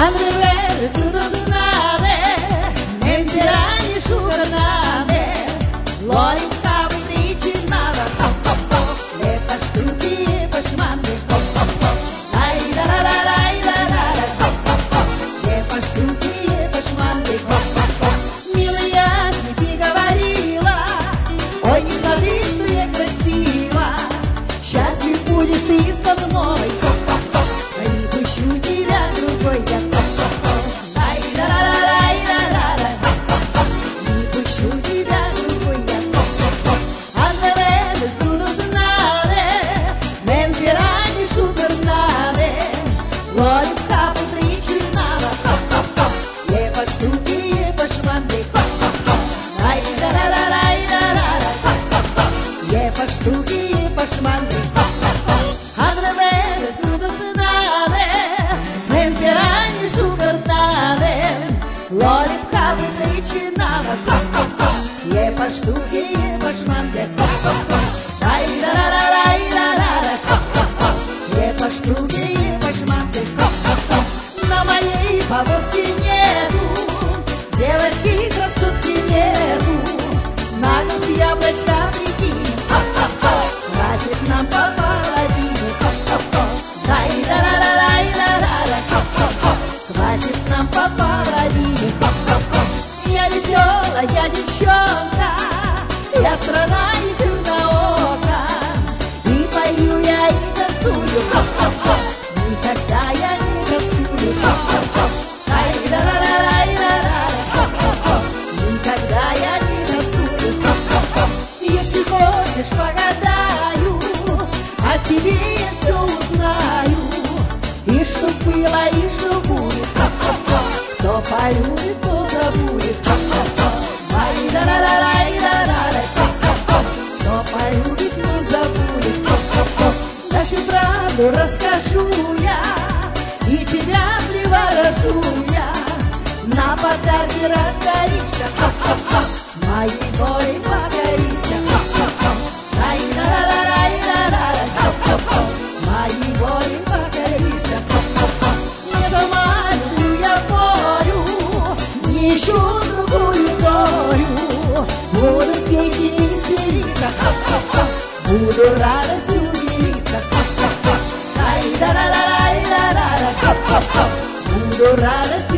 Andrei tudo do nada, nem piranha chuva nada, lori cabo e de nada, é pasto que é pasmante, ai da da da da da, é pasto que é pasmante, milhas me fica varila, oi que está visto e é crescila, já se pulha estiça de nós, aí puxo de dentro foi a Lori cabo triste nada, é pasto que é pasmante, ai da da da da, é pasto que é pasmante, na manhã pavos dinheiro, delas que graça dinheiro, na nocia presta biquinho, rajet na paparadinho, ai da da da, rajet na paparadinho. Я девчонка, я страна и чудо-ока, и пою я, и танцую, никогда я не тоскую, ай да да да да, никогда я не тоскую. Если хочешь, погадаю, о тебе я все узнаю, и что было, и что будет, кто полюбит, кто забудет. Расскажу я, и тебя приворожу я, на подарки разоришься, моей волей покоришься, моей волей покоришься. Не сама люблю я волю, не ищу другую долю, буду петь и веселиться, буду радостью делиться. Budu rada